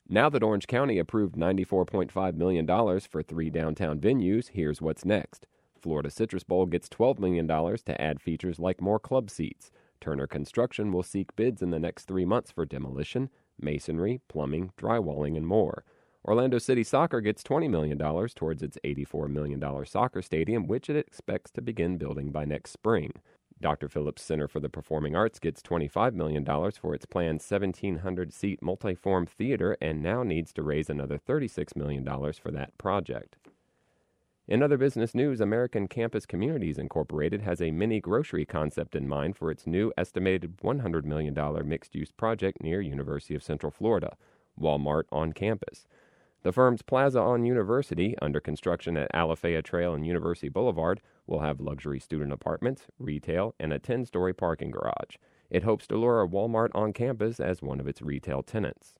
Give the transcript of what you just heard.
Now that Orange County approved $94.5 million for 3 downtown venues, here's what's next. Florida Citrus Bowl gets $12 million to add features like more club seats. Turner Construction will seek bids in the next 3 months for demolition, masonry, plumbing, drywalling, and more. Orlando City Soccer gets $20 million towards its $84 million soccer stadium, which it expects to begin building by next spring. Dr. Phillips Center for the Performing Arts gets $25 million for its planned 1,700-seat multi-form theater and now needs to raise another $36 million for that project. In other business news, American Campus Communities Incorporated has a mini grocery concept in mind for its new estimated $100 million mixed-use project near University of Central Florida, Walmart on campus. The firm's Plaza on University, under construction at Alafaya Trail and University Boulevard, will have luxury student apartments, retail, and a 10-story parking garage. It hopes to lure Walmart on campus as one of its retail tenants.